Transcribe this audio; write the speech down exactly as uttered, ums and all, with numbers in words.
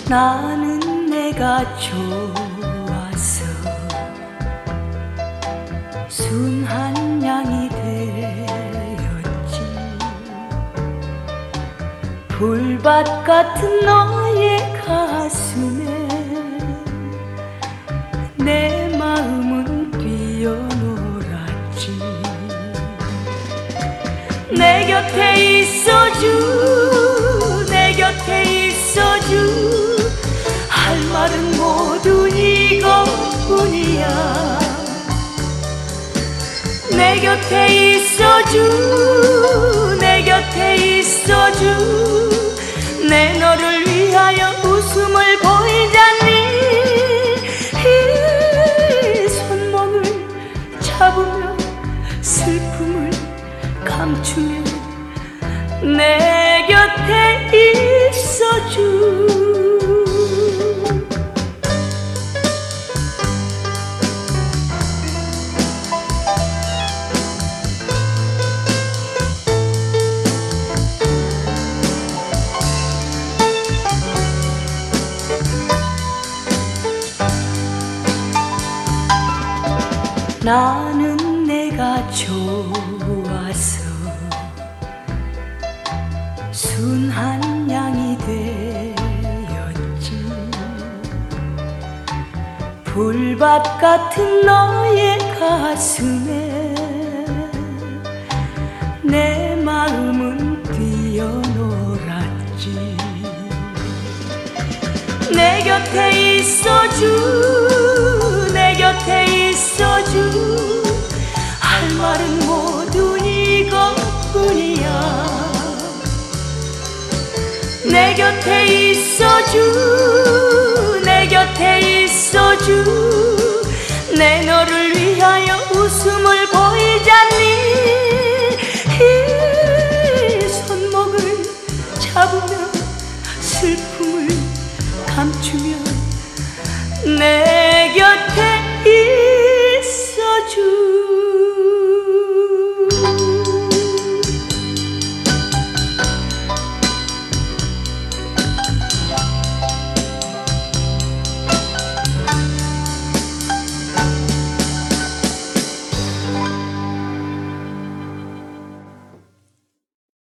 나는 내가 좋아서 순한 양이 되었지. 불밭 같은 너의 가슴에 내 마음은 뛰어놀았지. 내 곁에 있어주, 내 곁에 있어주, 할 말은 모두 이것뿐이야. 내 곁에 있어주, 내 곁에 있어주, 내 너를 위하여 웃음을 보이잖니. 이 손목을 잡으며 슬픔을 감추며 내 곁에 있어주. 나는 내가 좋아서 순한 양이 되었지. 불밭 같은 너의 가슴에 내 마음은 뛰어놀았지. 내 곁에 있어주, 내 곁에 있어주, 할 말은 모두 이것뿐이야. 내 곁에 있어주, 내 곁에 있어주, 내 너를 위하여 웃음을 보이잖니.